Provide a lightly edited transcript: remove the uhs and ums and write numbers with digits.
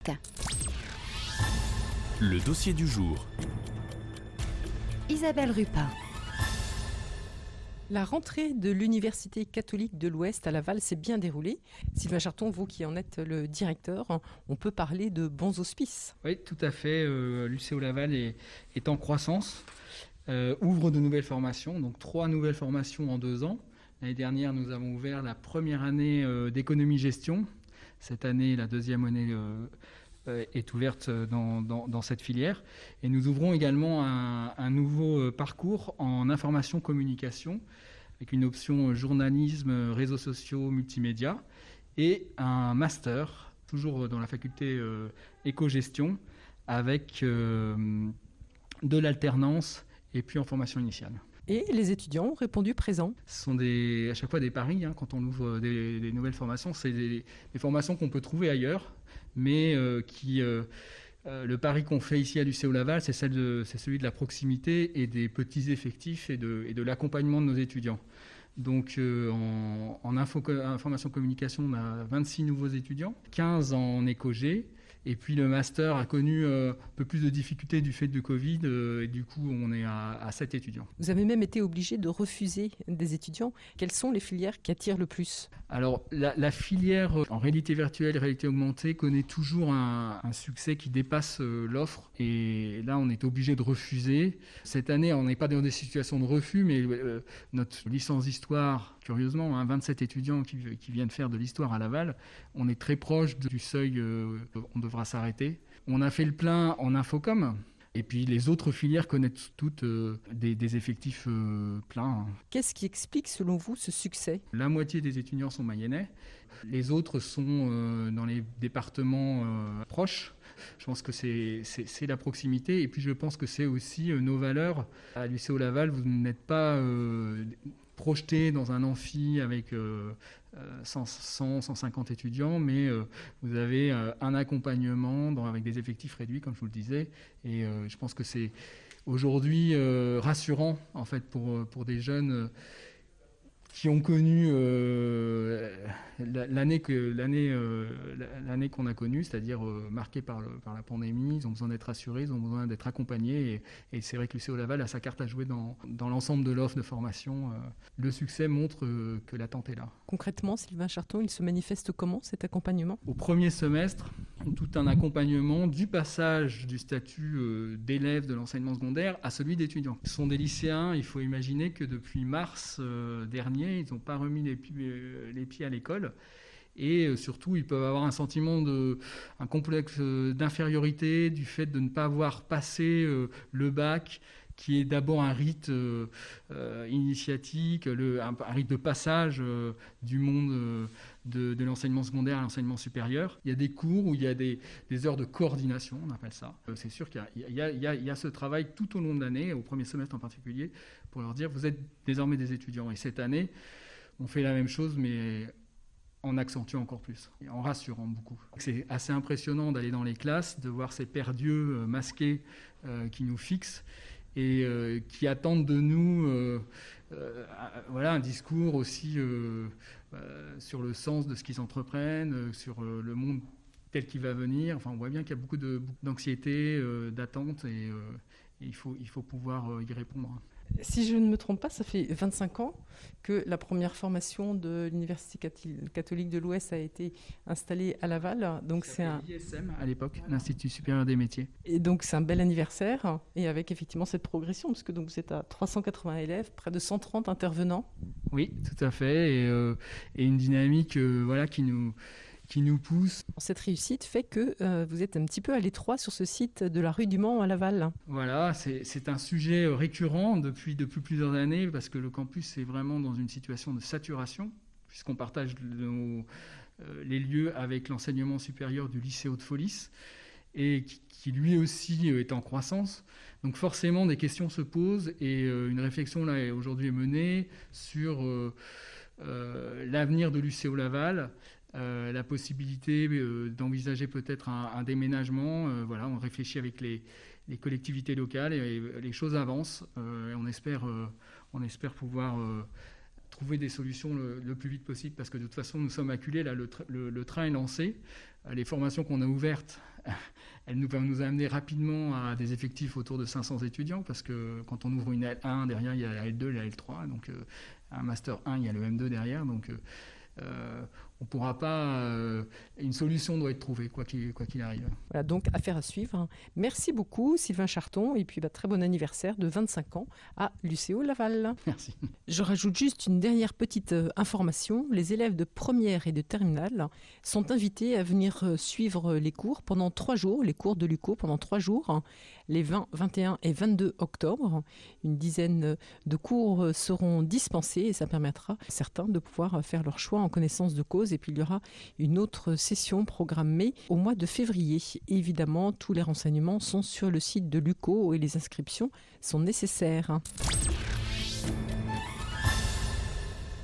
Le dossier du jour. Isabelle Rupin. La rentrée de l'Université catholique de l'Ouest à Laval s'est bien déroulée. Sylvain Charton, vous qui en êtes le directeur, on peut parler de bons auspices. Oui, tout à fait. L'UCO Laval est en croissance, ouvre de nouvelles formations, donc 3 nouvelles formations en 2 ans. L'année dernière, nous avons ouvert la première année d'économie-gestion. Cette année, la deuxième année est ouverte dans cette filière. Et nous ouvrons également un nouveau parcours en information-communication avec une option journalisme, réseaux sociaux, multimédia et un master, toujours dans la faculté éco-gestion, avec de l'alternance et puis en formation initiale. Et les étudiants ont répondu présents. Ce sont à chaque fois des paris, quand on ouvre des nouvelles formations. C'est des formations qu'on peut trouver ailleurs, mais le pari qu'on fait ici à l'UCO Laval, c'est celui de la proximité et des petits effectifs et de l'accompagnement de nos étudiants. Donc en information communication, on a 26 nouveaux étudiants, 15 en éco-G. Et puis le master a connu un peu plus de difficultés du fait du Covid, et du coup on est à 7 étudiants. Vous avez même été obligé de refuser des étudiants. Quelles sont les filières qui attirent le plus ? Alors la filière en réalité virtuelle, réalité augmentée connaît toujours un succès qui dépasse l'offre, et là on est obligé de refuser. Cette année on n'est pas dans des situations de refus, mais notre licence d'histoire, curieusement, 27 étudiants qui viennent faire de l'histoire à Laval, on est très proche du seuil, on devra s'arrêter. On a fait le plein en infocom. Et puis les autres filières connaissent toutes des effectifs pleins. Qu'est-ce qui explique selon vous ce succès ? La moitié des étudiants sont mayennais. Les autres sont dans les départements proches. Je pense que c'est la proximité. Et puis je pense que c'est aussi nos valeurs. À l'UCO Laval, vous n'êtes pas projeté dans un amphi avec 150 étudiants, mais vous avez un accompagnement avec des effectifs réduits, comme je vous le disais. Et je pense que c'est aujourd'hui rassurant en fait pour des jeunes qui ont connu l'année qu'on a connue, c'est-à-dire marquée par la pandémie. Ils ont besoin d'être rassurés, ils ont besoin d'être accompagnés. Et c'est vrai que l'UCO Laval a sa carte à jouer dans l'ensemble de l'offre de formation. Le succès montre que l'attente est là. Concrètement, Sylvain Charton, il se manifeste comment cet accompagnement ? Au premier semestre, tout un accompagnement du passage du statut d'élève de l'enseignement secondaire à celui d'étudiant. Ce sont des lycéens, il faut imaginer que depuis mars dernier, ils n'ont pas remis les pieds à l'école. Et surtout, ils peuvent avoir un complexe d'infériorité du fait de ne pas avoir passé le bac, qui est d'abord un rite initiatique, un rite de passage du monde de l'enseignement secondaire à l'enseignement supérieur. Il y a des cours où il y a des heures de coordination, on appelle ça. C'est sûr qu'il y a ce travail tout au long de l'année, au premier semestre en particulier, pour leur dire vous êtes désormais des étudiants. Et cette année, on fait la même chose, mais en accentuant encore plus, et en rassurant beaucoup. C'est assez impressionnant d'aller dans les classes, de voir ces paires d'yeux masqués qui nous fixent et qui attendent de nous un discours aussi sur le sens de ce qu'ils entreprennent, sur le monde tel qu'il va venir. Enfin, on voit bien qu'il y a beaucoup d'anxiété, d'attente, et il faut pouvoir y répondre. Si je ne me trompe pas, ça fait 25 ans que la première formation de l'Université catholique de l'Ouest a été installée à Laval. Donc c'est l'ISM à l'époque, l'Institut supérieur des métiers. Et donc c'est un bel anniversaire, et avec effectivement cette progression, parce que donc vous êtes à 380 élèves, près de 130 intervenants. Oui, tout à fait, et une dynamique qui nous pousse. Cette réussite fait que vous êtes un petit peu à l'étroit sur ce site de la rue du Mans à Laval. Voilà, c'est un sujet récurrent depuis plusieurs années, parce que le campus est vraiment dans une situation de saturation, puisqu'on partage les lieux avec l'enseignement supérieur du lycée Haute-Folis, et qui lui aussi est en croissance. Donc forcément, des questions se posent, et une réflexion là aujourd'hui est menée sur l'avenir de l'UCO Laval, la possibilité d'envisager peut-être un déménagement. On réfléchit avec les collectivités locales, et les choses avancent. Et on espère pouvoir trouver des solutions le plus vite possible, parce que de toute façon nous sommes acculés. Là, le train est lancé. Les formations qu'on a ouvertes elle va nous amener rapidement à des effectifs autour de 500 étudiants, parce que quand on ouvre une L1, derrière, il y a la L2, la L3, donc un Master 1, il y a le M2 derrière, donc on ne pourra pas... une solution doit être trouvée, quoi qu'il arrive. Voilà, donc affaire à suivre. Merci beaucoup Sylvain Charton, et puis très bon anniversaire de 25 ans à l'UCO Laval. Merci. Je rajoute juste une dernière petite information. Les élèves de première et de terminale sont invités à venir suivre les cours pendant 3 jours, les cours de l'UCO pendant 3 jours, les 20, 21 et 22 octobre. Une dizaine de cours seront dispensés et ça permettra à certains de pouvoir faire leur choix en connaissance de cause. Et puis il y aura une autre session programmée au mois de février. Évidemment, tous les renseignements sont sur le site de l'UCO et les inscriptions sont nécessaires.